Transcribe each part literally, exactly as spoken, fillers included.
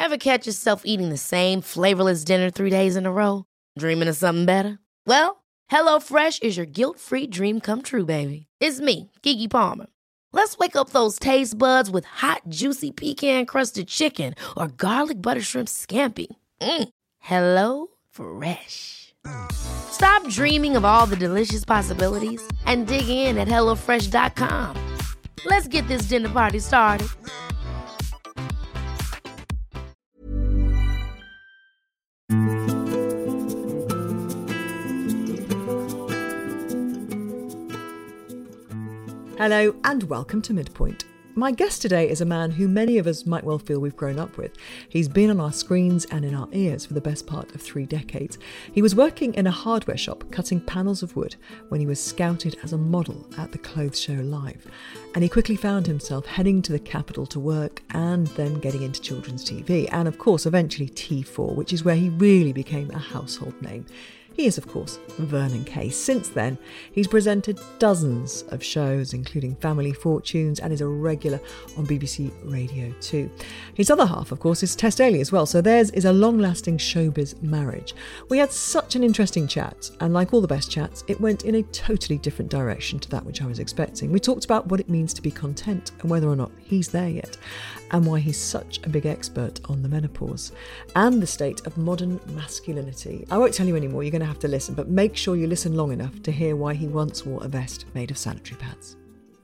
Ever catch yourself eating the same flavorless dinner three days in a row? Dreaming of something better? Well, HelloFresh is your guilt-free dream come true, baby. It's me, Keke Palmer. Let's wake up those taste buds with hot, juicy pecan-crusted chicken or garlic butter shrimp scampi. Mm. Hello Fresh. Stop dreaming of all the delicious possibilities and dig in at hello fresh dot com. Let's get this dinner party started. Hello and welcome to Midpoint. My guest today is a man who many of us might well feel we've grown up with. He's been on our screens and in our ears for the best part of three decades. He was working in a hardware shop cutting panels of wood when he was scouted as a model at the Clothes Show Live. And he quickly found himself heading to the capital to work and then getting into children's T V. And of course, eventually T four, which is where he really became a household name. He is, of course, Vernon Kay. Since then, he's presented dozens of shows, including Family Fortunes, and is a regular on B B C Radio two. His other half, of course, is Tess Daly as well, so theirs is a long-lasting showbiz marriage. We had such an interesting chat, and like all the best chats, it went in a totally different direction to that which I was expecting. We talked about what it means to be content and whether or not he's there yet, and why he's such a big expert on the menopause, and the state of modern masculinity. I won't tell you anymore, you're going to have to listen, but make sure you listen long enough to hear why he once wore a vest made of sanitary pads.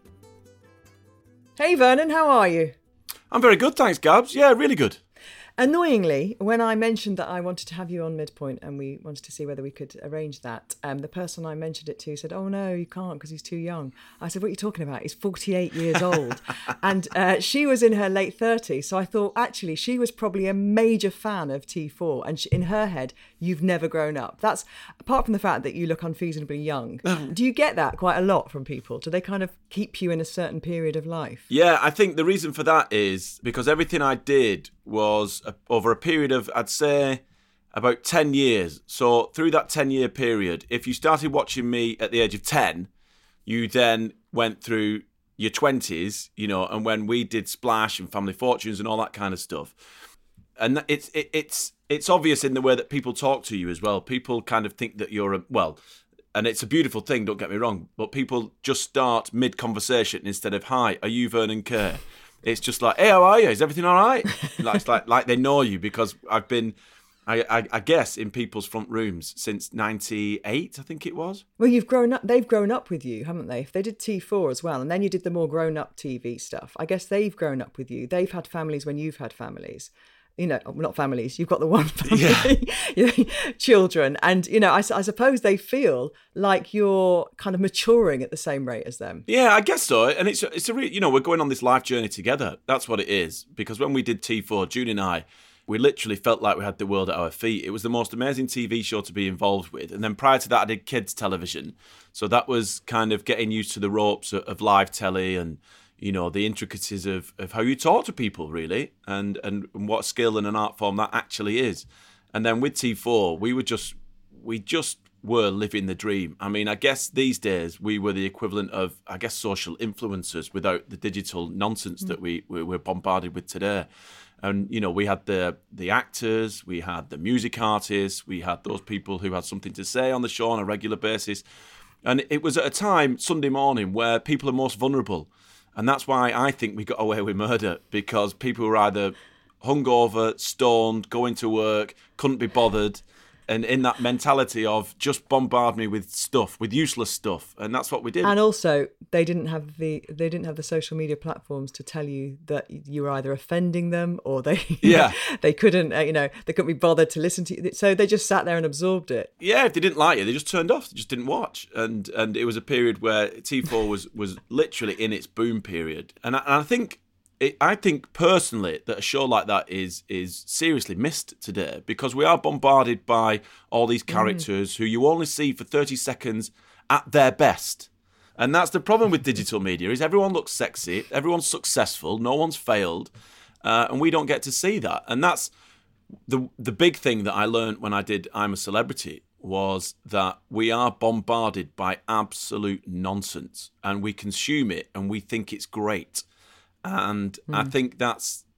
Hey Vernon, how are you? I'm very good, thanks, Gabs. Yeah, really good. Annoyingly, when I mentioned that I wanted to have you on Midpoint and we wanted to see whether we could arrange that, um, the person I mentioned it to said, oh no, you can't because he's too young. I said, what are you talking about? He's forty-eight years old. And uh, she was in her late thirties. So I thought, actually, she was probably a major fan of T four. And she, in her head, you've never grown up. That's, apart from the fact that you look unseasonably young. Do you get that quite a lot from people? Do they kind of keep you in a certain period of life? Yeah, I think the reason for that is because everything I did was a, over a period of, I'd say, about ten years. So through that ten-year period, if you started watching me at the age of ten, you then went through your twenties, you know, and when we did Splash and Family Fortunes and all that kind of stuff. And it's it, it's it's obvious in the way that people talk to you as well. People kind of think that you're a, well, and it's a beautiful thing, don't get me wrong, but people just start mid-conversation instead of, hi, are you Vernon Kay? It's just like, hey, how are you? Is everything all right? like, it's like like they know you because I've been, I, I, I guess, in people's front rooms since ninety-eight, I think it was. Well, you've grown up. They've grown up with you, haven't they? If they did T four as well, and then you did the more grown-up T V stuff. I guess they've grown up with you. They've had families when you've had families. You know, not families, you've got the one family, yeah. children. And, you know, I, I suppose they feel like you're kind of maturing at the same rate as them. Yeah, I guess so. And it's, it's a re- you know, we're going on this life journey together. That's what it is. Because when we did T four, June and I, we literally felt like we had the world at our feet. It was the most amazing T V show to be involved with. And then prior to that, I did kids television. So that was kind of getting used to the ropes of, of live telly and, you know, the intricacies of, of how you talk to people, really, and, and what skill and an art form that actually is. And then with T four, we were just, we just were living the dream. I mean, I guess these days we were the equivalent of, I guess, social influencers without the digital nonsense mm. that we, we we're bombarded with today. And, you know, we had the the actors, we had the music artists, we had those people who had something to say on the show on a regular basis. And it was at a time, Sunday morning, where people are most vulnerable. And that's why I think we got away with murder, because people were either hungover, stoned, going to work, couldn't be bothered, and in that mentality of just bombard me with stuff, with useless stuff, and that's what we did. And also, they didn't have the they didn't have the social media platforms to tell you that you were either offending them or they yeah they couldn't uh, you know they couldn't be bothered to listen to you, so they just sat there and absorbed it. Yeah, if they didn't like you, they just turned off. They just didn't watch, and and it was a period where T four was was literally in its boom period, and I, and I think. It, I think personally that a show like that is is seriously missed today, because we are bombarded by all these characters mm. who you only see for thirty seconds at their best. And that's the problem with digital media, is everyone looks sexy, everyone's successful, no one's failed, uh, and we don't get to see that. And that's the the big thing that I learned when I did I'm a Celebrity, was that we are bombarded by absolute nonsense, and we consume it and we think it's great. And mm. I think that's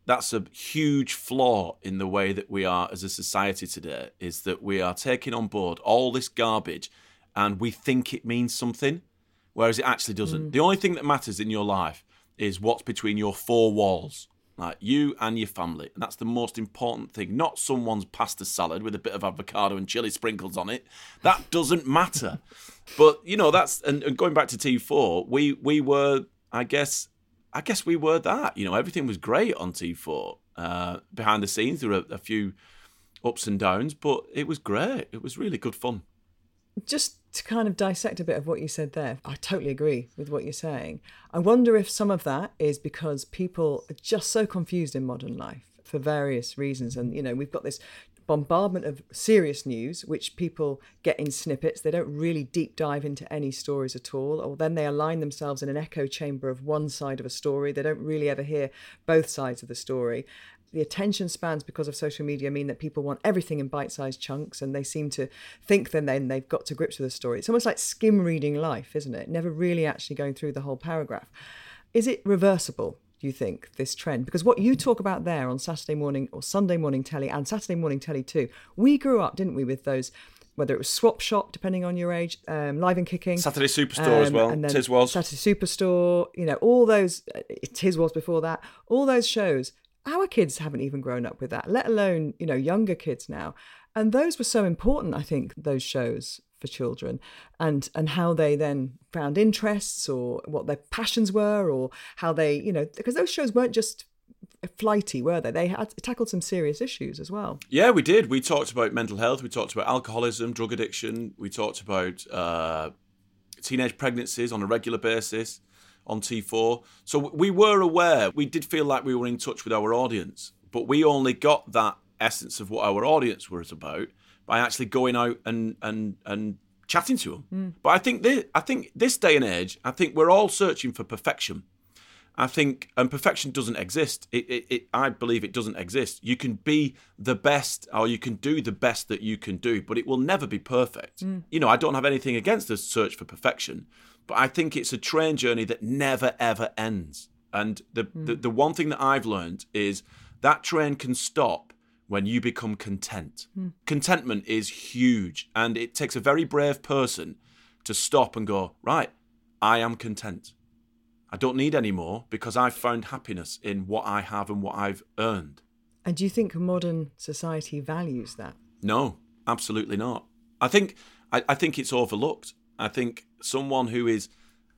that's a huge flaw in the way that we are as a society today, is that we are taking on board all this garbage and we think it means something, whereas it actually doesn't. Mm. The only thing that matters in your life is what's between your four walls, like you and your family. And that's the most important thing, not someone's pasta salad with a bit of avocado and chili sprinkles on it. That doesn't matter. But, you know, that's, and, and going back to T four, we we were, I guess, I guess we were that. You know, everything was great on T four. Uh, behind the scenes, there were a, a few ups and downs, but it was great. It was really good fun. Just to kind of dissect a bit of what you said there, I totally agree with what you're saying. I wonder if some of that is because people are just so confused in modern life for various reasons. And, you know, we've got this bombardment of serious news, which people get in snippets. They don't really deep dive into any stories at all, or then they align themselves in an echo chamber of one side of a story. They don't really ever hear both sides of the story. The attention spans because of social media mean that people want everything in bite-sized chunks, and they seem to think then then they've got to grips with the story. It's almost like skim reading life, isn't it? Never really actually going through the whole paragraph. Is it reversible, do you think, this trend? Because what you talk about there on Saturday morning or Sunday morning telly, and Saturday morning telly too, we grew up, didn't we, with those, whether it was Swap Shop, depending on your age, um, Live and Kicking. Saturday Superstore um, as well, and then Tis Was. Saturday Superstore, you know, all those, uh, Tis Was before that, all those shows. Our kids haven't even grown up with that, let alone, you know, younger kids now. And those were so important, I think, those shows for children, and and how they then found interests, or what their passions were, or how they, you know, because those shows weren't just flighty, were they? They had tackled some serious issues as well. Yeah, we did. We talked about mental health. We talked about alcoholism, drug addiction. We talked about uh, teenage pregnancies on a regular basis on T four. So we were aware. We did feel like we were in touch with our audience, but we only got that essence of what our audience was about by actually going out and and and chatting to them. Mm. But I think this, I think this day and age, I think we're all searching for perfection. I think, and perfection doesn't exist. It, it, it, I believe it doesn't exist. You can be the best, or you can do the best that you can do, but it will never be perfect. Mm. You know, I don't have anything against the search for perfection, but I think it's a train journey that never, ever ends. And the, mm. the, the one thing that I've learned is that train can stop when you become content. Mm. Contentment is huge, and it takes a very brave person to stop and go, right, I am content. I don't need any more because I've found happiness in what I have and what I've earned. And do you think modern society values that? No, absolutely not. I think I, I think it's overlooked. I think someone who is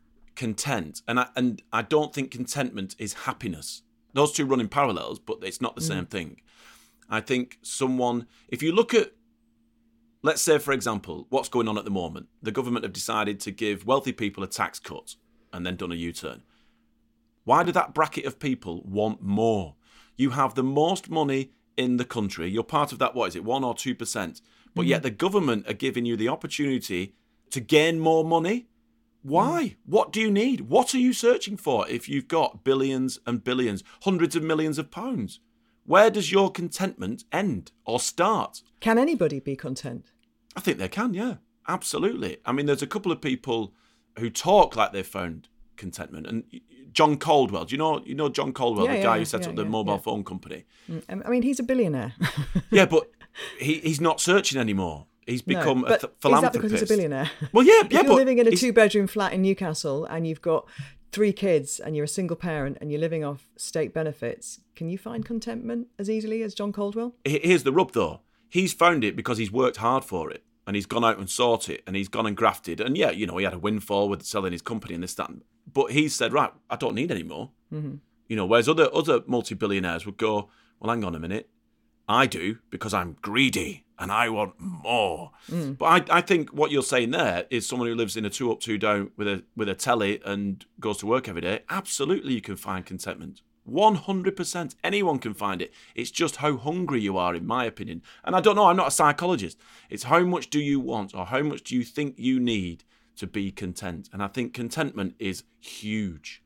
content, and I, and I don't think contentment is happiness. Those two run in parallels, but it's not the mm. same thing. I think someone, if you look at, let's say, for example, what's going on at the moment, the government have decided to give wealthy people a tax cut and then done a U-turn. Why do that bracket of people want more? You have the most money in the country. You're part of that, what is it, one or two percent? But mm. yet the government are giving you the opportunity to gain more money. Why? Mm. What do you need? What are you searching for if you've got billions and billions, hundreds of millions of pounds? Where does your contentment end or start? Can anybody be content? I think they can, yeah. Absolutely. I mean, there's a couple of people who talk like they've found contentment. And John Caldwell, do you know you know John Caldwell, yeah, the guy yeah, who set yeah, up the yeah, mobile yeah. phone company? I mean, he's a billionaire. Yeah, but he, he's not searching anymore. He's become no, a th- philanthropist. Is that because he's a billionaire? Well, yeah, if yeah, you're but living in a two-bedroom flat in Newcastle and you've got three kids and you're a single parent and you're living off state benefits, can you find contentment as easily as John Caldwell? Here's the rub, though. He's found it because he's worked hard for it. And he's gone out and sought it, and he's gone and grafted. And yeah, you know, he had a windfall with selling his company and this, that. But he's said, right, I don't need any more. Mm-hmm. You know, whereas other other multi-billionaires would go, well, hang on a minute. I do because I'm greedy and I want more. Mm. But I, I think what you're saying there is someone who lives in a two up, two down with a with a telly and goes to work every day. Absolutely, you can find contentment. one hundred percent. Anyone can find it. It's just how hungry you are, in my opinion. And I don't know, I'm not a psychologist. It's how much do you want, or how much do you think you need to be content? And I think contentment is huge.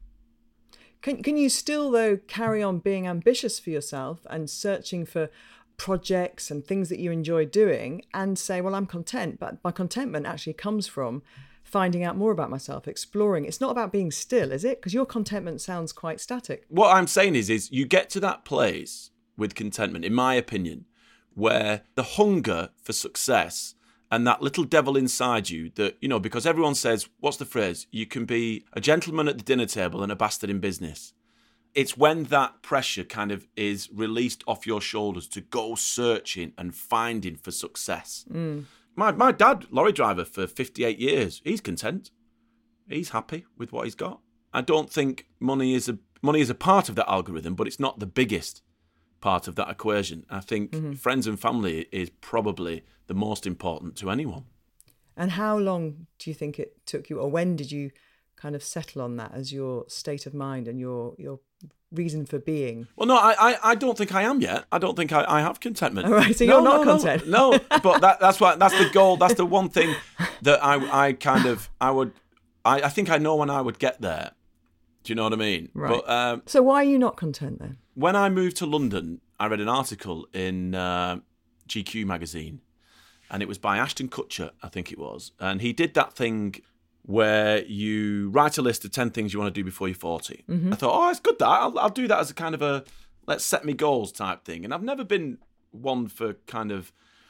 Can, can you still, though, carry on being ambitious for yourself and searching for projects and things that you enjoy doing and say, well, I'm content, but my contentment actually comes from finding out more about myself, exploring. It's not about being still, is it? Because your contentment sounds quite static. What I'm saying is, is you get to that place with contentment, in my opinion, where the hunger for success and that little devil inside you that, you know, because everyone says, what's the phrase? You can be a gentleman at the dinner table and a bastard in business. It's when that pressure kind of is released off your shoulders to go searching and finding for success. Mm. My my dad, lorry driver for fifty-eight years, he's content. He's happy with what he's got. I don't think money is a money is a part of that algorithm, but it's not the biggest part of that equation. I think mm-hmm. friends and family is probably the most important to anyone. And how long do you think it took you, or when did you kind of settle on that as your state of mind and your your reason for being? Well, no, I, I, I don't think I am yet. I don't think I, I have contentment. All right, so no, you're not no, content. No, no. But that, that's why that's the goal. That's the one thing that I I kind of I would I, I think I know when I would get there. Do you know what I mean? Right. But, um, so why are you not content then? When I moved to London, I read an article in uh, G Q magazine, and it was by Ashton Kutcher, I think it was, and he did that thing where you write a list of ten things you want to do before you're forty. Mm-hmm. I thought, oh, it's good that. I'll, I'll do that as a kind of a let's set me goals type thing. And I've never been one for kind of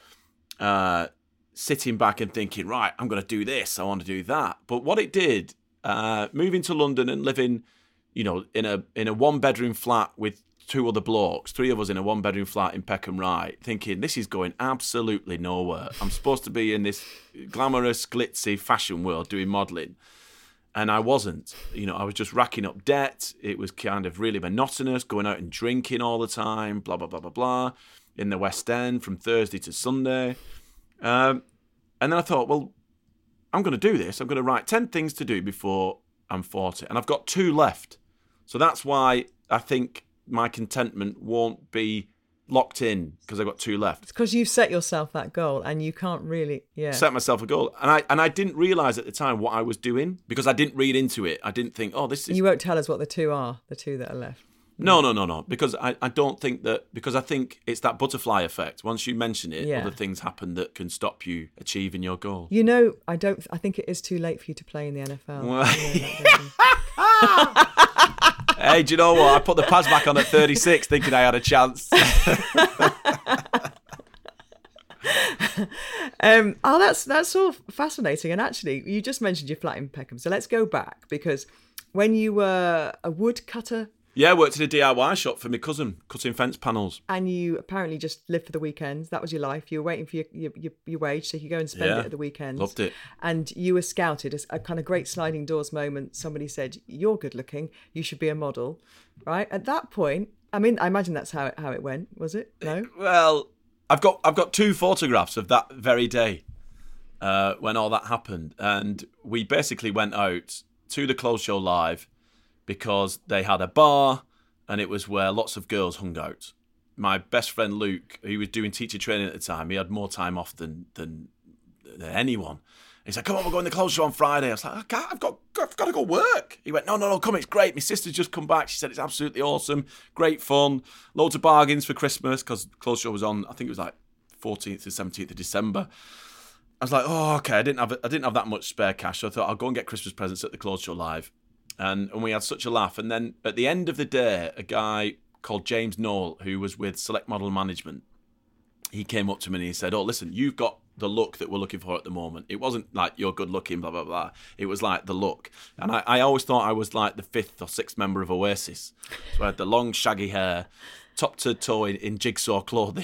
uh, sitting back and thinking, right, I'm going to do this, I want to do that. But what it did, uh, moving to London and living, you know, in a in a one bedroom flat with two other blokes, three of us in a one bedroom flat in Peckham Rye, thinking this is going absolutely nowhere. I'm supposed to be in this glamorous, glitzy fashion world doing modelling. And I wasn't. You know, I was just racking up debt. It was kind of really monotonous, going out and drinking all the time, blah, blah, blah, blah, blah, in the West End from Thursday to Sunday. Um, and then I thought, well, I'm going to do this. I'm going to write ten things to do before I'm forty. And I've got two left. So that's why I think my contentment won't be locked in, because I've got two left. It's because you've set yourself that goal and you can't really, yeah. Set myself a goal. And I and I didn't realise at the time what I was doing, because I didn't read into it. I didn't think, oh, this is... You won't tell us what the two are, the two that are left. No, no, no, no. Because I, I don't think that... Because I think it's that butterfly effect. Once you mention it, yeah. other things happen that can stop you achieving your goal. You know, I don't... I think it is too late for you to play in the N F L. Well, you know that, hey, do you know what? I put the pads back on at thirty-six thinking I had a chance. um, oh, that's that's all fascinating. And actually, you just mentioned your flat in Peckham. So let's go back, because when you were a woodcutter... Yeah, I worked in a D I Y shop for my cousin, cutting fence panels. And you apparently just lived for the weekends. That was your life. You were waiting for your your, your, your wage so you could go and spend yeah, it at the weekends. Loved it. And you were scouted as a kind of great sliding doors moment. Somebody said, you're good looking, you should be a model, right? At that point, I mean, I imagine that's how it, how it went, was it? No? Well, I've got I've got two photographs of that very day uh, when all that happened. And we basically went out to the Clothes Show Live, because they had a bar and it was where lots of girls hung out. My best friend Luke, he was doing teacher training at the time, he had more time off than than, than anyone. He said, come on, we're going to the Clothes Show on Friday. I was like, I can't, I've got, I've got to go work. He went, no, no, no, come, it's great. My sister's just come back. She said it's absolutely awesome, great fun, loads of bargains for Christmas, because Clothes Show was on, I think it was like fourteenth to seventeenth of December. I was like, oh, okay, I didn't have I didn't have that much spare cash, so I thought I'll go and get Christmas presents at the Clothes Show Live. And, and we had such a laugh. And then at the end of the day, a guy called James Knoll, who was with Select Model Management, he came up to me and he said, oh, listen, you've got the look that we're looking for at the moment. It wasn't like you're good looking, blah, blah, blah. It was like the look. And I, I always thought I was like the fifth or sixth member of Oasis. So I had the long, shaggy hair, top to toe in, in jigsaw clothing.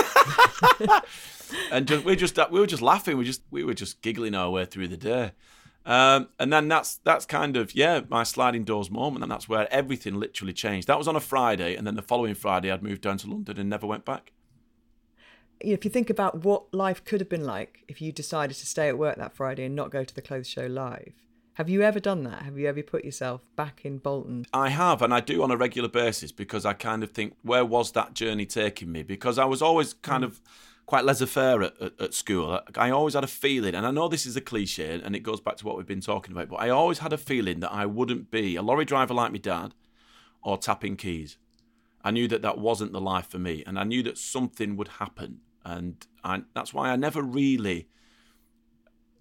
And just, we just we were just laughing. We just we were just giggling our way through the day. Um, and then that's that's kind of, yeah, my sliding doors moment, and that's where everything literally changed. That was on a Friday, and then the following Friday I'd moved down to London and never went back. If you think about what life could have been like if you decided to stay at work that Friday and not go to the Clothes Show Live, have you ever done that? Have you ever put yourself back in Bolton? I have, and I do on a regular basis, because I kind of think, where was that journey taking me? Because I was always kind of quite laissez-faire at, at, at school. I always had a feeling, and I know this is a cliche, and it goes back to what we've been talking about, but I always had a feeling that I wouldn't be a lorry driver like my dad or tapping keys. I knew that that wasn't the life for me, and I knew that something would happen, and I, that's why I never really...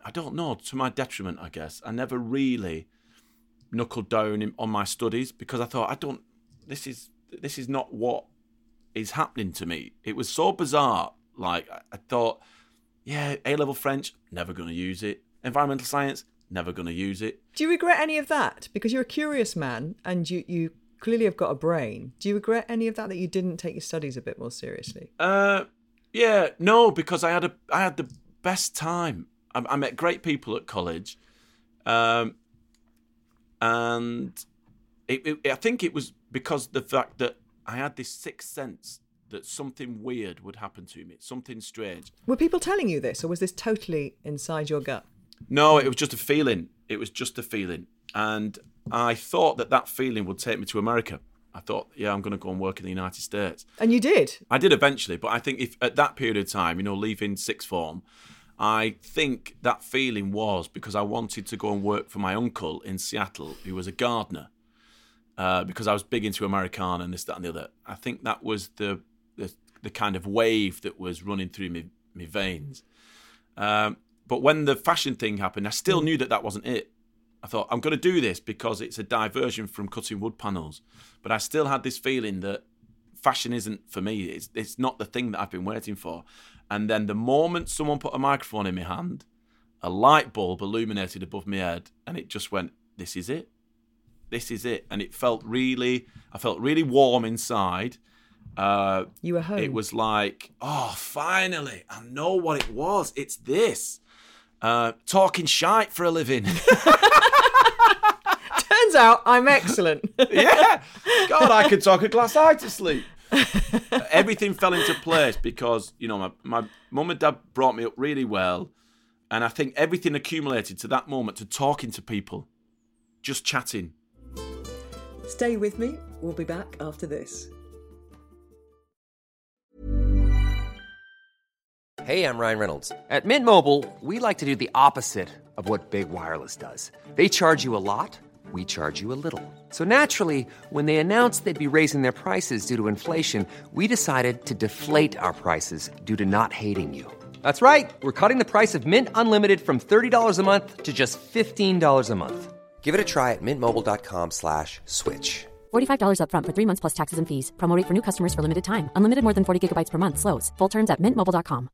I don't know, to my detriment, I guess, I never really knuckled down in, on my studies because I thought, I don't, this is this is not what is happening to me. It was so bizarre. Like, I, I thought, yeah, A-level French, never going to use it. Environmental science, never going to use it. Do you regret any of that? Because you're a curious man and you, you clearly have got a brain. Do you regret any of that, that you didn't take your studies a bit more seriously? Uh, yeah, no, because I had a I had the best time. I, I met great people at college. Um, and it, it, I think it was because the fact that I had this sixth sense that something weird would happen to me, something strange. Were people telling you this, or was this totally inside your gut? No, it was just a feeling. It was just a feeling. And I thought that that feeling would take me to America. I thought, yeah, I'm going to go and work in the United States. And you did? I did eventually, but I think if at that period of time, you know, leaving sixth form, I think that feeling was because I wanted to go and work for my uncle in Seattle, who was a gardener, uh, because I was big into Americana and this, that, and the other. I think that was the the, the kind of wave that was running through me, me veins. Um, but when the fashion thing happened, I still knew that that wasn't it. I thought, I'm going to do this because it's a diversion from cutting wood panels. But I still had this feeling that fashion isn't for me. It's, it's not the thing that I've been waiting for. And then the moment someone put a microphone in my hand, a light bulb illuminated above my head, and it just went, this is it. This is it. And it felt really, I felt really warm inside. Uh, you were home. It was like, oh, finally, I know what it was. It's this. Uh, talking shite for a living. Turns out I'm excellent. Yeah. God, I could talk a glass eye to sleep. Everything fell into place because, you know, my, my mum and dad brought me up really well. And I think everything accumulated to that moment, to talking to people, just chatting. Stay with me. We'll be back after this. Hey, I'm Ryan Reynolds. At Mint Mobile, we like to do the opposite of what Big Wireless does. They charge you a lot, we charge you a little. So naturally, when they announced they'd be raising their prices due to inflation, we decided to deflate our prices due to not hating you. That's right. We're cutting the price of Mint Unlimited from thirty dollars a month to just fifteen dollars a month. Give it a try at mintmobile.com slash switch. forty-five dollars up front for three months plus taxes and fees. Promo rate for new customers for limited time. Unlimited more than forty gigabytes per month. Slows full terms at mint mobile dot com.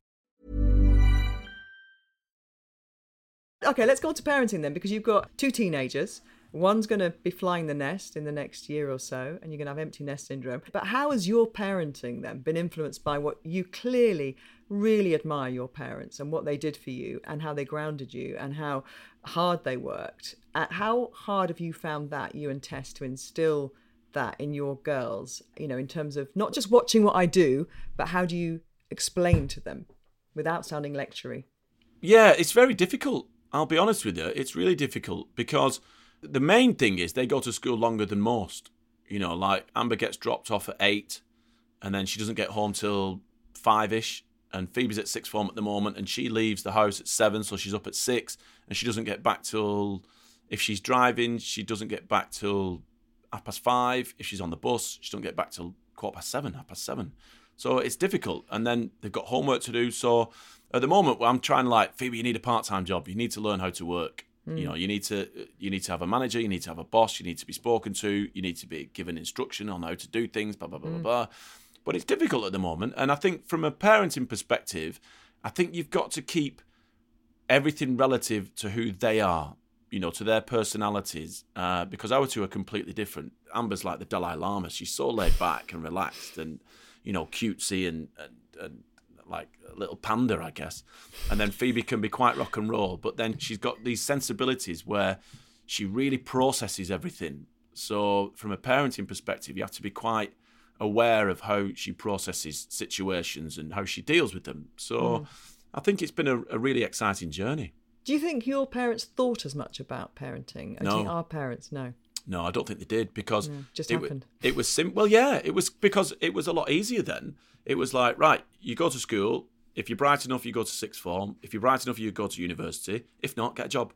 Okay, let's go on to parenting then, because you've got two teenagers. One's going to be flying the nest in the next year or so, and you're going to have empty nest syndrome. But how has your parenting then been influenced by what you clearly really admire your parents and what they did for you and how they grounded you and how hard they worked? Uh, how hard have you found that, you and Tess, to instill that in your girls, you know, in terms of not just watching what I do, but how do you explain to them without sounding lectury? Yeah, it's very difficult. I'll be honest with you. It's really difficult because the main thing is they go to school longer than most. You know, like Amber gets dropped off at eight and then she doesn't get home till five-ish. And Phoebe's at sixth form at the moment and she leaves the house at seven, so she's up at six. And she doesn't get back till, if she's driving, she doesn't get back till half past five. If she's on the bus, she doesn't get back till quarter past seven, half past seven. So it's difficult. And then they've got homework to do. So at the moment, I'm trying to like, Phoebe, you need a part-time job. You need to learn how to work. Mm. You know, you need to you need to have a manager. You need to have a boss. You need to be spoken to. You need to be given instruction on how to do things, blah, blah, blah, mm. blah, blah. But it's difficult at the moment. And I think from a parenting perspective, I think you've got to keep everything relative to who they are, you know, to their personalities, uh, because our two are completely different. Amber's like the Dalai Lama. She's so laid back and relaxed and, you know, cutesy and, and, and like a little panda, I guess. And then Phoebe can be quite rock and roll, but then she's got these sensibilities where she really processes everything. So from a parenting perspective, you have to be quite aware of how she processes situations and how she deals with them. So mm. I think it's been a, a really exciting journey. Do you think your parents thought as much about parenting? No. Do you think our parents? No. No, I don't think they did because no, just it, happened. It was simple. Well, yeah, it was because it was a lot easier then. It was like, right, you go to school. If you're bright enough, you go to sixth form. If you're bright enough, you go to university. If not, get a job.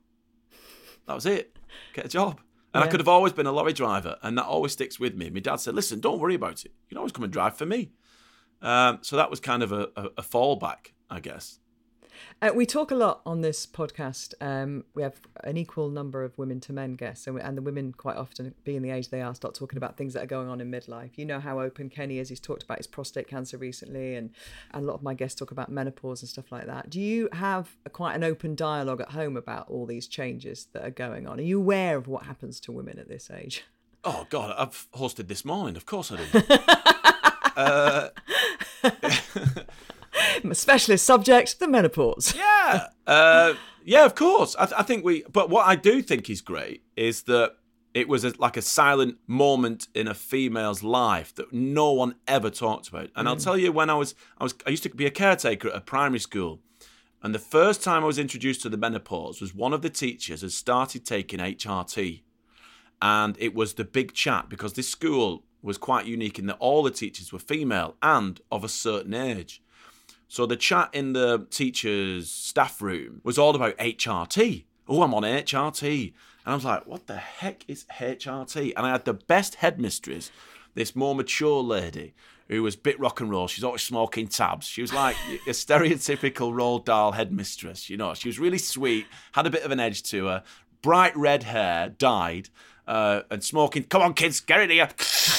That was it. Get a job. And yeah. I could have always been a lorry driver, and that always sticks with me. My dad said, listen, don't worry about it. You can always come and drive for me. Um, so that was kind of a, a, a fallback, I guess. Uh, we talk a lot on this podcast. Um, we have an equal number of women to men guests, and, we, and the women quite often, being the age they are, start talking about things that are going on in midlife. You know how open Kenny is. He's talked about his prostate cancer recently, and, and a lot of my guests talk about menopause and stuff like that. Do you have a, quite an open dialogue at home about all these changes that are going on? Are you aware of what happens to women at this age? Oh, God, I've hosted this morning. Of course I do. uh... Specialist subject, the menopause. Yeah, uh, yeah, of course. I, th- I think we. But what I do think is great is that it was a, like a silent moment in a female's life that no one ever talked about. And mm. I'll tell you, when I was, I was, I used to be a caretaker at a primary school, and the first time I was introduced to the menopause was one of the teachers had started taking H R T, and it was the big chat because this school was quite unique in that all the teachers were female and of a certain age. So the chat in the teacher's staff room was all about H R T. Oh, I'm on H R T. And I was like, what the heck is H R T? And I had the best headmistress, this more mature lady, who was bit rock and roll. She's always smoking tabs. She was like a stereotypical Roald Dahl headmistress. You know, she was really sweet, had a bit of an edge to her, bright red hair, dyed, uh, and smoking. Come on, kids, get in here.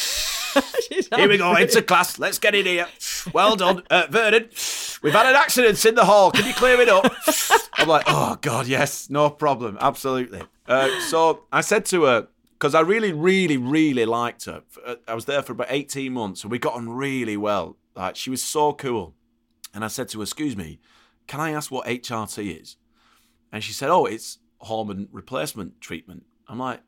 Here we go, into class. Let's get in here. Well done. Uh, Vernon, we've had an accident in the hall. Can you clear it up? I'm like, oh, God, yes, no problem. Absolutely. Uh, so I said to her, because I really, really, really liked her. I was there for about eighteen months, and we got on really well. Like, she was so cool. And I said to her, excuse me, can I ask what H R T is? And she said, oh, it's hormone replacement treatment. I'm like,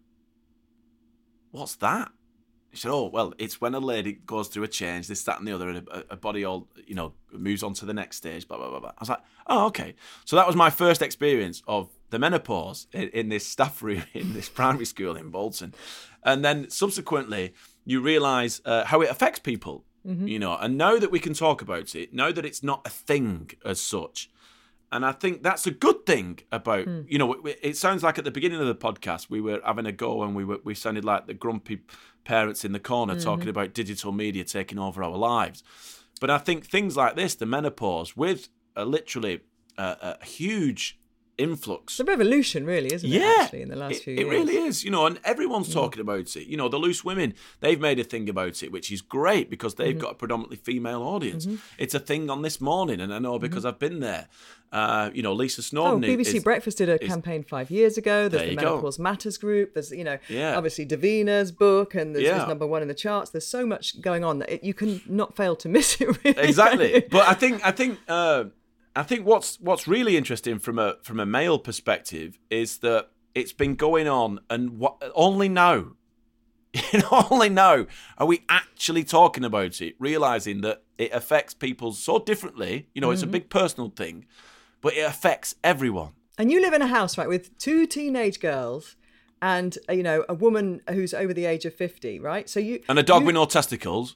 what's that? She said, oh, well, it's when a lady goes through a change, this, that, and the other, and a, a body all, you know, moves on to the next stage, blah, blah, blah, blah. I was like, oh, okay. So that was my first experience of the menopause in, in this staff room in this primary school in Bolton. And then subsequently, you realise uh, how it affects people, mm-hmm. you know, and now that we can talk about it, now that it's not a thing as such, and I think that's a good thing about, mm. you know, it, it sounds like at the beginning of the podcast, we were having a go and we were we sounded like the grumpy parents in the corner mm-hmm. talking about digital media taking over our lives. But I think things like this, the menopause, with a, literally a, a huge influx. It's a revolution, really, isn't it, yeah, actually, in the last it, few it years? It really is, you know, and everyone's talking about it. You know, the Loose Women, they've made a thing about it, which is great because they've mm-hmm. got a predominantly female audience. Mm-hmm. It's a thing on This Morning, and I know because mm-hmm. I've been there. Uh, you know, Lisa Snowden. Oh, B B C is, Breakfast did a is, campaign five years ago. There's there the you Menopause go. Matters group. There's, you know, yeah. obviously Davina's book, and there's, yeah. there's number one in the charts. There's so much going on that it, you can not fail to miss it. Really. Exactly. But I think, I think, uh, I think what's what's really interesting from a from a male perspective is that it's been going on, and what, only now, you know, only now are we actually talking about it, realizing that it affects people so differently. You know, mm-hmm. it's a big personal thing, but it affects everyone. And you live in a house, right, with two teenage girls and, you know, a woman who's over the age of fifty, right? So you and a dog you... with no testicles.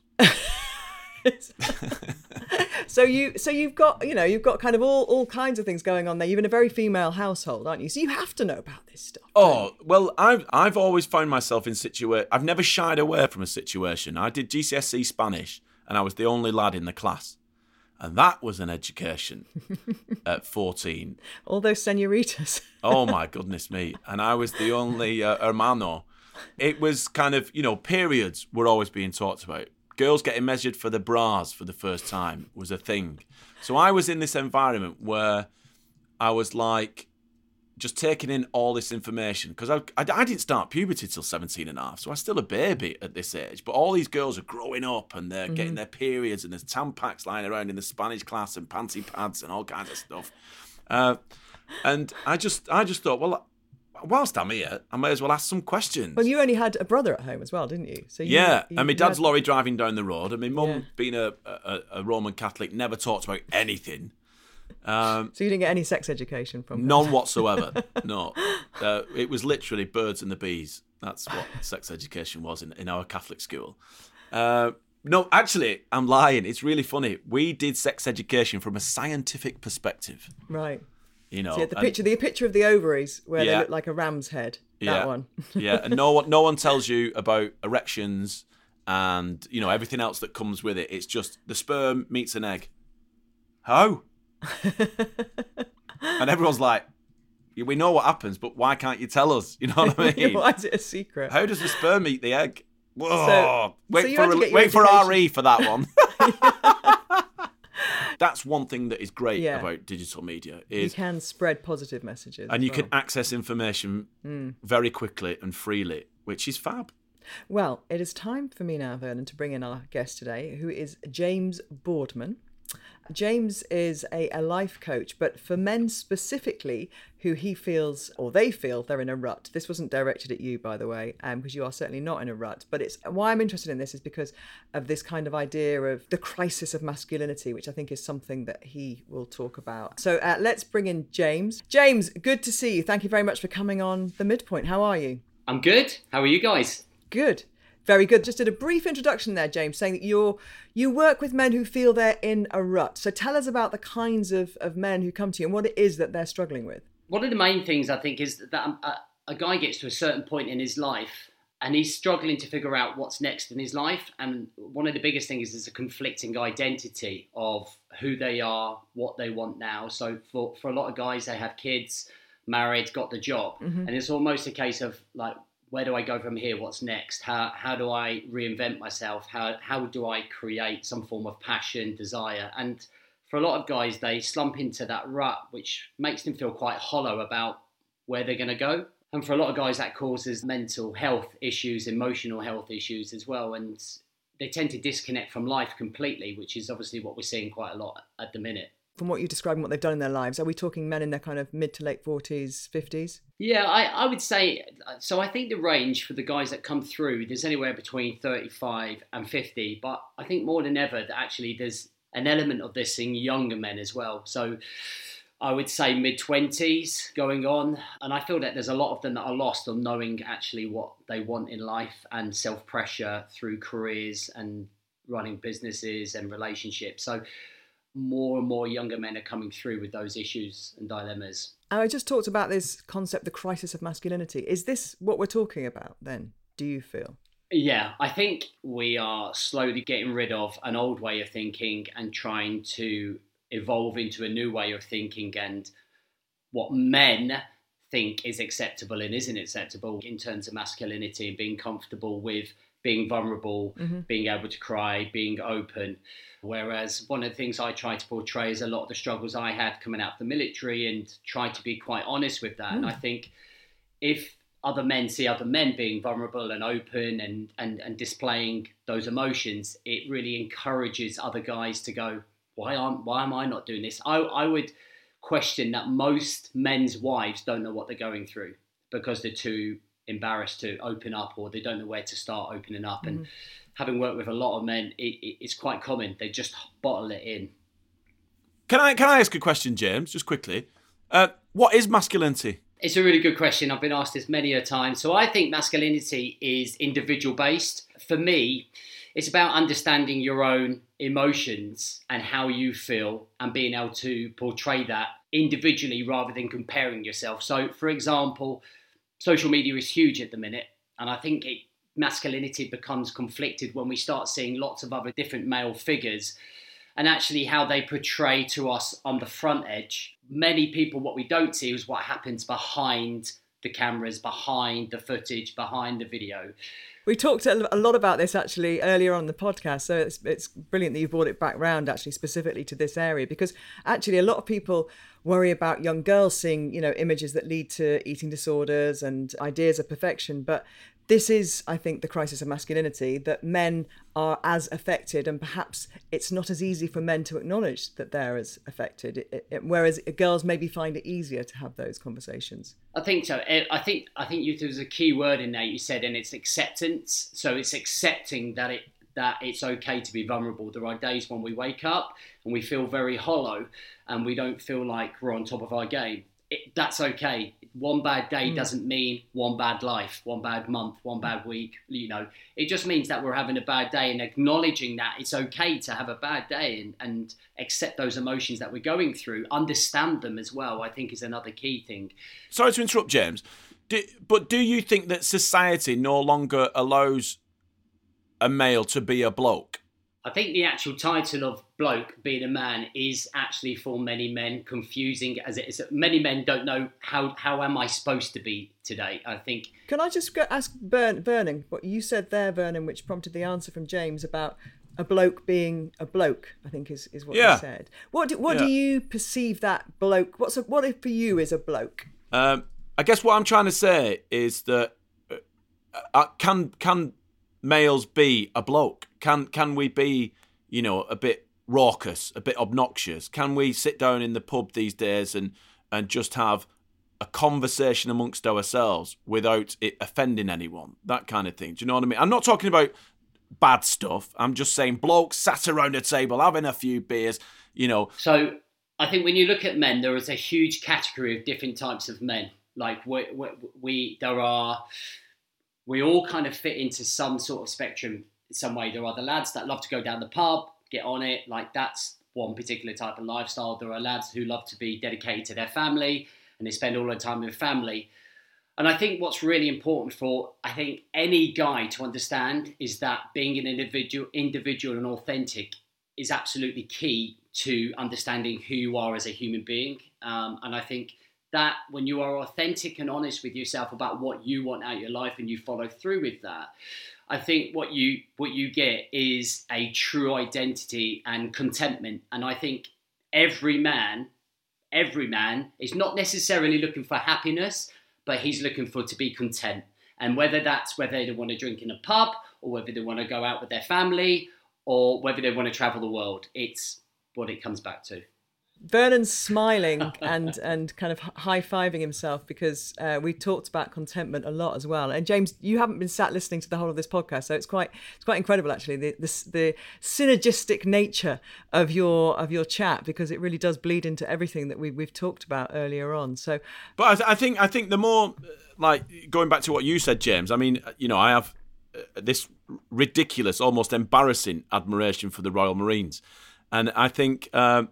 so you so you've got, you know, you've got kind of all, all kinds of things going on there. You're in a very female household, aren't you? So you have to know about this stuff. Oh, well, I've I've always found myself in situa- I've never shied away from a situation. I did G C S E Spanish and I was the only lad in the class. And that was an education at fourteen. All those senoritas. Oh, my goodness me. And I was the only uh, hermano. It was kind of, you know, periods were always being talked about. Girls getting measured for the bras for the first time was a thing. So I was in this environment where I was like just taking in all this information because I, I, I didn't start puberty till seventeen and a half, so I was still a baby at this age. But all these girls are growing up and they're mm-hmm. getting their periods and there's Tampax lying around in the Spanish class and panty pads and all kinds of stuff. Uh, and I just I just thought, well, whilst I'm here, I may as well ask some questions. Well, you only had a brother at home as well, didn't you? So you, yeah, you, and my you dad's had... lorry driving down the road, and my mum, yeah. being a, a, a Roman Catholic, never talked about anything. Um, so you didn't get any sex education from none that? Whatsoever. No, uh, it was literally birds and the bees. That's what sex education was in, in our Catholic school. Uh, no, actually, I'm lying. It's really funny. We did sex education from a scientific perspective. Right. You know, so you had the and, picture, the picture of the ovaries where yeah. they look like a ram's head. That yeah. one. yeah, and no one, no one tells you about erections and you know everything else that comes with it. It's just the sperm meets an egg. How? And everyone's like, "Yeah, we know what happens, but why can't you tell us?" You know what I mean? Why is it a secret? How does the sperm eat the egg? Whoa! So- wait so you for had to get your wait for education. R E for that one. That's one thing that is great Yeah. about digital media You is, can spread positive messages. and as you can well. access information Mm. very quickly and freely, which is fab. Well, it is time for me now, Vernon, to bring in our guest today, who is James Boardman. James is a, a life coach, but for men specifically who he feels, or they feel, they're in a rut. This wasn't directed at you, by the way, um, because you are certainly not in a rut. But it's why I'm interested in this is because of this kind of idea of the crisis of masculinity, which I think is something that he will talk about. So uh, let's bring in James. James, good to see you. Thank you very much for coming on The Midpoint. How are you? I'm good. How are you guys? Good. Very good. Just did a brief introduction there, James, saying that you're you work with men who feel they're in a rut. So tell us about the kinds of, of men who come to you and what it is that they're struggling with. One of the main things I think is that a, a guy gets to a certain point in his life and he's struggling to figure out what's next in his life. And one of the biggest things is a conflicting identity of who they are, what they want now. So for, for a lot of guys, they have kids, married, got the job. Mm-hmm. And it's almost a case of like, where do I go from here? What's next? How how do I reinvent myself? How how do I create some form of passion, desire? And for a lot of guys, they slump into that rut, which makes them feel quite hollow about where they're going to go. And for a lot of guys, that causes mental health issues, emotional health issues as well. And they tend to disconnect from life completely, which is obviously what we're seeing quite a lot at the minute. From what you describe and what they've done in their lives, are we talking men in their kind of mid to late forties, fifties? Yeah, I, I would say, so I think the range for the guys that come through, there's anywhere between thirty-five and fifty, but I think more than ever that actually there's an element of this in younger men as well. So I would say mid-twenties going on, and I feel that there's a lot of them that are lost on knowing actually what they want in life and self-pressure through careers and running businesses and relationships. So more and more younger men are coming through with those issues and dilemmas. I just talked about this concept, the crisis of masculinity. Is this what we're talking about then, do you feel? Yeah, I think we are slowly getting rid of an old way of thinking and trying to evolve into a new way of thinking and what men think is acceptable and isn't acceptable in terms of masculinity and being comfortable with being vulnerable, mm-hmm. being able to cry, being open. Whereas one of the things I try to portray is a lot of the struggles I had coming out of the military and try to be quite honest with that. Mm. And I think if other men see other men being vulnerable and open and, and, and displaying those emotions, it really encourages other guys to go, why am, why am I not doing this? I, I would question that most men's wives don't know what they're going through because they're too embarrassed to open up or they don't know where to start opening up. Mm. And having worked with a lot of men, it, it, it's quite common. They just bottle it in. Can I can I ask a question, James, just quickly? Uh, what is masculinity? It's a really good question. I've been asked this many a time. So I think masculinity is individual based. For me, it's about understanding your own emotions and how you feel and being able to portray that individually rather than comparing yourself. So, for example, social media is huge at the minute. And I think it, masculinity becomes conflicted when we start seeing lots of other different male figures and actually how they portray to us on the front edge. Many people, what we don't see is what happens behind the cameras, behind the footage, behind the video. We talked a lot about this actually earlier on in the podcast, so it's it's brilliant that you brought it back round actually specifically to this area, because actually a lot of people worry about young girls seeing, you know, images that lead to eating disorders and ideas of perfection, but this is, I think, the crisis of masculinity, that men are as affected, and perhaps it's not as easy for men to acknowledge that they're as affected, it, it, whereas girls maybe find it easier to have those conversations. I think so. I think I think you, there's a key word in there you said, and it's acceptance. So it's accepting that it that it's okay to be vulnerable. There are days when we wake up and we feel very hollow and we don't feel like we're on top of our game. It, that's okay. One bad day mm. doesn't mean one bad life, one bad month, one bad week. You know, it just means that we're having a bad day, and acknowledging that it's okay to have a bad day and, and accept those emotions that we're going through, understand them as well, I think is another key thing. Sorry to interrupt, James, do, but do you think that society no longer allows a male to be a bloke? I think the actual title of bloke being a man is actually for many men confusing as it is. Many men don't know how, how am I supposed to be today, I think. Can I just go ask Bern, Vernon, what you said there, Vernon, which prompted the answer from James about a bloke being a bloke, I think is, is what yeah. you said. What do, what yeah. do you perceive that bloke, what's a, what for you is a bloke? Um, I guess what I'm trying to say is that uh, uh, can can males be a bloke? Can can we be, you know, a bit raucous, a bit obnoxious? Can we sit down in the pub these days and and just have a conversation amongst ourselves without it offending anyone? That kind of thing. Do you know what I mean? I'm not talking about bad stuff. I'm just saying blokes sat around a table having a few beers, you know. So I think when you look at men, there is a huge category of different types of men. Like we, we, we there are, we all kind of fit into some sort of spectrum in some way. There are the lads that love to go down the pub, get on it, like that's one particular type of lifestyle. There are lads who love to be dedicated to their family and they spend all their time with family. And I think what's really important for, I think, any guy to understand is that being an individual, individual and authentic is absolutely key to understanding who you are as a human being. Um, and I think that when you are authentic and honest with yourself about what you want out of your life and you follow through with that, I think what you what you get is a true identity and contentment. And I think every man, every man is not necessarily looking for happiness, but he's looking for to be content. And whether that's whether they want to drink in a pub or whether they want to go out with their family or whether they want to travel the world, it's what it comes back to. Vernon's smiling and and kind of high-fiving himself because uh, we talked about contentment a lot as well. And James, you haven't been sat listening to the whole of this podcast, so it's quite it's quite incredible actually the the, the synergistic nature of your of your chat, because it really does bleed into everything that we we've talked about earlier on. So, but I, th- I think I think the more like going back to what you said, James. I mean, you know, I have this ridiculous, almost embarrassing admiration for the Royal Marines, and I think. Um,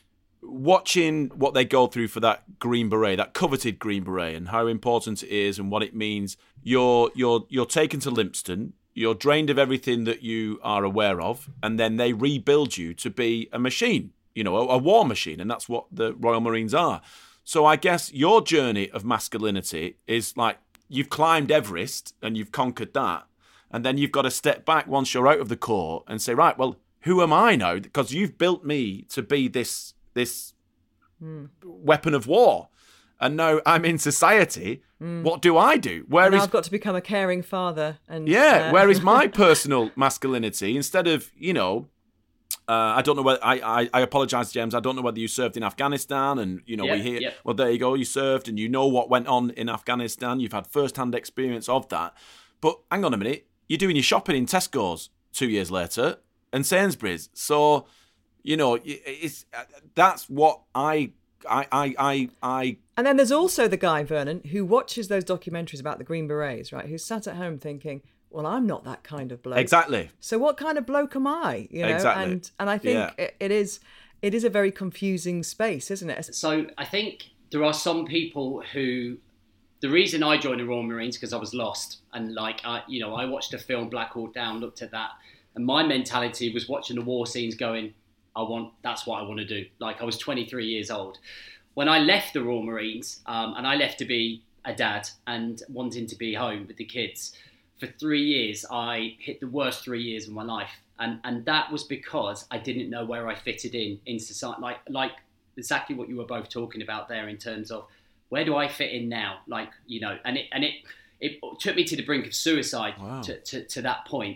Watching what they go through for that Green Beret, that coveted Green Beret, and how important it is and what it means. You're you're you're taken to Lympstone, you're drained of everything that you are aware of, and then they rebuild you to be a machine, you know, a, a war machine, and that's what the Royal Marines are. So I guess your journey of masculinity is like you've climbed Everest and you've conquered that, and then you've got to step back once you're out of the Corps and say, right, well, who am I now? Because you've built me to be this. this mm. weapon of war, and now I'm in society. Mm. What do I do? Where and is I've got to become a caring father? And yeah, uh... where is my personal masculinity? Instead of, you know, uh, I don't know whether I I, I apologise, James. I don't know whether you served in Afghanistan, and you know yep, we hear. Yep. Well, there you go. You served, and you know what went on in Afghanistan. You've had first-hand experience of that. But hang on a minute, you're doing your shopping in Tesco's two years later and Sainsbury's. So. You know, it's that's what I, I, I, I, I. And then there's also the guy, Vernon, who watches those documentaries about the Green Berets, right? Who's sat at home thinking, well, I'm not that kind of bloke. Exactly. So what kind of bloke am I? You know, exactly. And and I think yeah. it, it is it is a very confusing space, isn't it? So I think there are some people who. The reason I joined the Royal Marines because I was lost, and like I, you know, I watched a film, Black Hawk Down, looked at that, and my mentality was watching the war scenes, going. I want, that's what I want to do. Like I was twenty-three years old. When I left the Royal Marines, um, and I left to be a dad and wanting to be home with the kids, for three years, I hit the worst three years of my life. And and that was because I didn't know where I fitted in, in society. Like, like exactly what you were both talking about there in terms of where do I fit in now? Like, you know, and it, and it, it took me to the brink of suicide wow. to, to, to that point.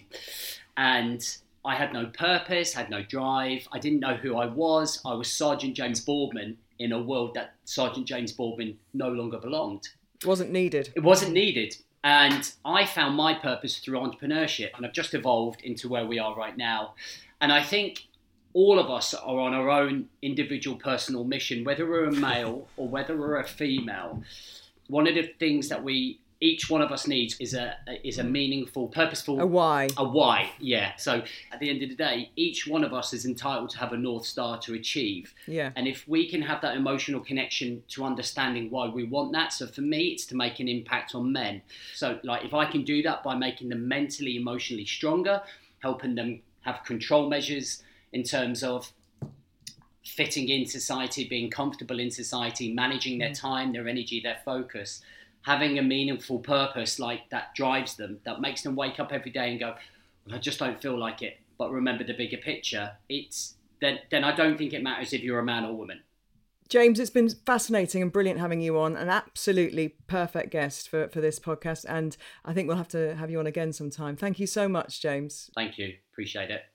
And I had no purpose, had no drive. I didn't know who I was. I was Sergeant James Boardman in a world that Sergeant James Boardman no longer belonged. It wasn't needed. It wasn't needed. And I found my purpose through entrepreneurship, and I've just evolved into where we are right now. And I think all of us are on our own individual personal mission, whether we're a male or whether we're a female. One of the things that we each one of us needs is a is a meaningful, purposeful... A why. A why, yeah. So at the end of the day, each one of us is entitled to have a North Star to achieve. Yeah. And if we can have that emotional connection to understanding why we want that, so for me, it's to make an impact on men. So like if I can do that by making them mentally, emotionally stronger, helping them have control measures in terms of fitting in society, being comfortable in society, managing their time, their energy, their focus, having a meaningful purpose like that drives them, that makes them wake up every day and go, well, I just don't feel like it. But remember the bigger picture. It's then, then I don't think it matters if you're a man or woman. James, it's been fascinating and brilliant having you on. An absolutely perfect guest for, for this podcast. And I think we'll have to have you on again sometime. Thank you so much, James. Thank you. Appreciate it.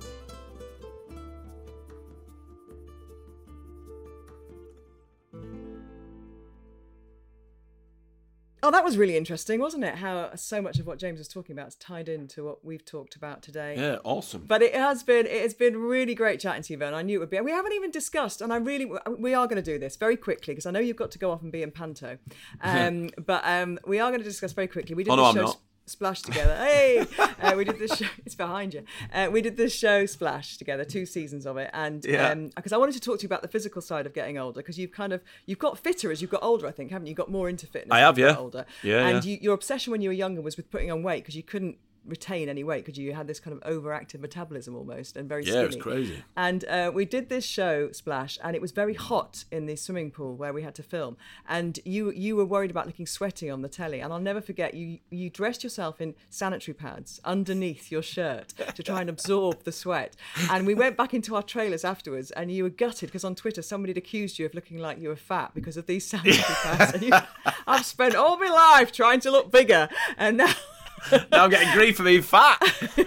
Oh, that was really interesting, wasn't it? How so much of what James was talking about is tied into what we've talked about today. Yeah, awesome. But it has been it has been really great chatting to you, Vern. I knew it would be. We haven't even discussed, and I really we are going to do this very quickly because I know you've got to go off and be in Panto. Um, but um, we are going to discuss very quickly. We did oh, the no, show I'm not. Splash together. Hey, uh, we did this show. It's behind you. Uh, we did this show Splash together, two seasons of it, and Yeah. um, because I wanted to talk to you about the physical side of getting older, because you've kind of you've got fitter as you've got older. I think, haven't you? Got more into fitness. I have, as you've got yeah. Older. Yeah, And yeah. You, your obsession when you were younger was with putting on weight because you couldn't retain any weight because you had this kind of overactive metabolism almost and very Yeah, skinny. it was crazy. And uh, we did this show Splash, and it was very hot in the swimming pool where we had to film. And you you were worried about looking sweaty on the telly. And I'll never forget you you dressed yourself in sanitary pads underneath your shirt to try and absorb the sweat. And we went back into our trailers afterwards, and you were gutted because on Twitter somebody had accused you of looking like you were fat because of these sanitary pads. And you, I've spent all my life trying to look bigger, and now. Now I'm getting grief for being fat.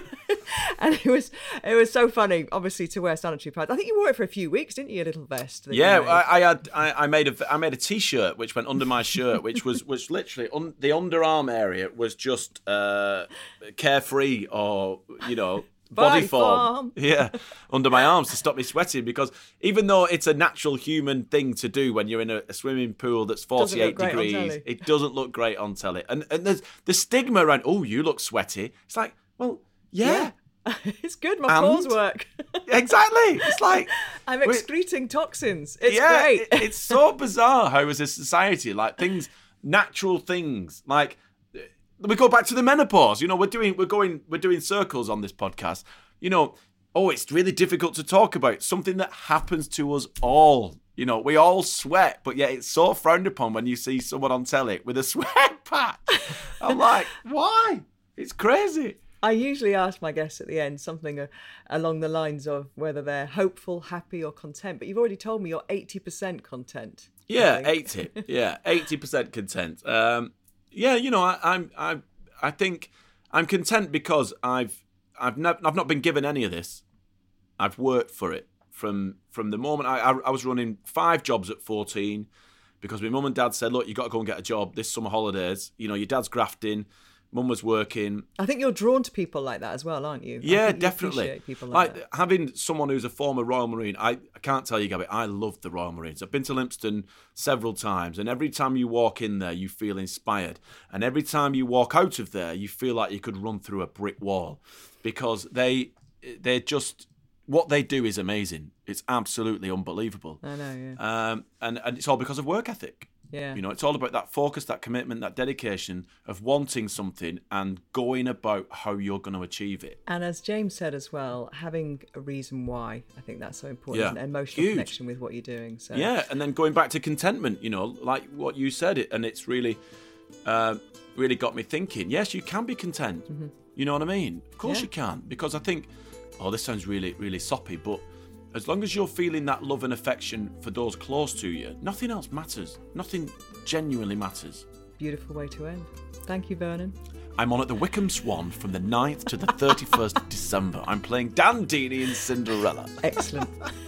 And it was it was so funny, obviously, to wear sanitary pads. I think you wore it for a few weeks, didn't you? A little vest. that you Yeah, made. I, I had I, I made a I made a t-shirt which went under my shirt, which was which literally un, the underarm area was just uh, carefree or you know. Body Body form, form. yeah, under my arms to stop me sweating, because even though it's a natural human thing to do when you're in a, a swimming pool that's forty-eight great on degrees, telly. it doesn't look great on telly. And and there's the stigma around, oh, you look sweaty. It's like, well, yeah, It's good. My And- pores work. exactly. It's like I'm we- excreting toxins. It's yeah, great. it- it's so bizarre how as a society, like things, natural things, like we go back to the menopause. You know, we're doing, we're going, we're doing circles on this podcast. You know, oh, it's really difficult to talk about something that happens to us all. You know, we all sweat, but yet it's so frowned upon when you see someone on telly with a sweat patch. I'm like, why? It's crazy. I usually ask my guests at the end something uh, along the lines of whether they're hopeful, happy, or content. But you've already told me you're eighty percent content. I Yeah, think. eighty. Yeah, eighty percent content. Um, yeah, you know, I, I'm, I, I think I'm content because I've, I've never, I've not been given any of this. I've worked for it from from the moment I, I, I was running five jobs at fourteen, because my mum and dad said, look, you got to go and get a job this summer holidays. You know, your dad's grafting, mum was working. I think you're drawn to people like that as well, aren't you? I Yeah, think you definitely. appreciate people like, that. having someone who's a former Royal Marine, I, I can't tell you, Gabby, I love the Royal Marines. I've been to Lympstone several times, and every time you walk in there, you feel inspired. And every time you walk out of there, you feel like you could run through a brick wall, because they they're just, what they do is amazing. It's absolutely unbelievable. I know, yeah. Um, and, and it's all because of work ethic. Yeah. You know, it's all about that focus, that commitment, that dedication of wanting something and going about how you're going to achieve it. And as James said as well, having a reason why, I think that's so important, Yeah. an emotional Huge. connection with what you're doing. So Yeah, and then going back to contentment, you know, like what you said, it, and it's really, uh, really got me thinking. Yes, you can be content. Mm-hmm. You know what I mean? Of course Yeah. you can, because I think, oh, this sounds really, really soppy, but as long as you're feeling that love and affection for those close to you, nothing else matters. Nothing genuinely matters. Beautiful way to end. Thank you, Vernon. I'm on at the Wickham Swan from the ninth to the thirty-first of December. I'm playing Dan Deeney in Cinderella. Excellent.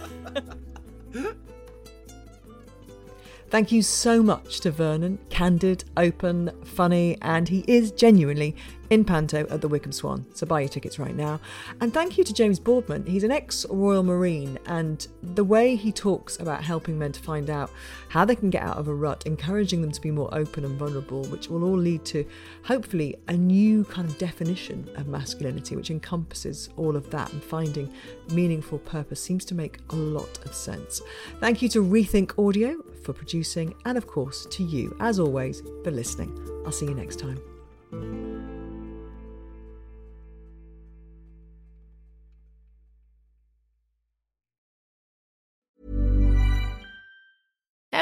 Thank you so much to Vernon. Candid, open, funny, and he is genuinely in Panto at the Wickham Swan. So buy your tickets right now. And thank you to James Boardman. He's an ex-Royal Marine, and the way he talks about helping men to find out how they can get out of a rut, encouraging them to be more open and vulnerable, which will all lead to, hopefully, a new kind of definition of masculinity, which encompasses all of that, and finding meaningful purpose seems to make a lot of sense. Thank you to Rethink Audio for producing, and of course to you, as always, for listening. I'll see you next time.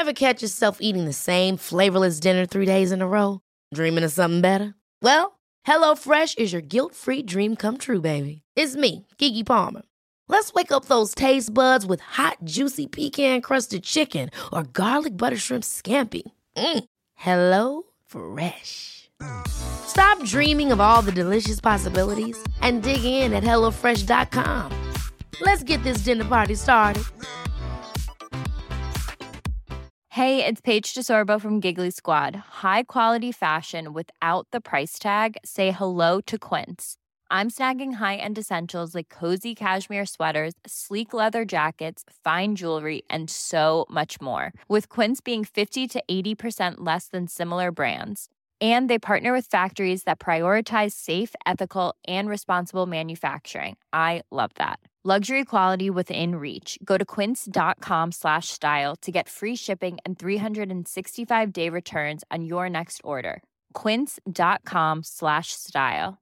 Ever catch yourself eating the same flavorless dinner three days in a row? Dreaming of something better? Well, HelloFresh is your guilt-free dream come true, baby. It's me, Keke Palmer. Let's wake up those taste buds with hot, juicy pecan-crusted chicken or garlic butter shrimp scampi. Mm. Hello Fresh. Stop dreaming of all the delicious possibilities and dig in at hello fresh dot com. Let's get this dinner party started. Hey, it's Paige DeSorbo from Giggly Squad. High quality fashion without the price tag. Say hello to Quince. I'm snagging high-end essentials like cozy cashmere sweaters, sleek leather jackets, fine jewelry, and so much more. With Quince being fifty to eighty percent less than similar brands. And they partner with factories that prioritize safe, ethical, and responsible manufacturing. I love that. Luxury quality within reach. Go to quince.com slash style to get free shipping and three sixty-five day returns on your next order. Quince.com slash style.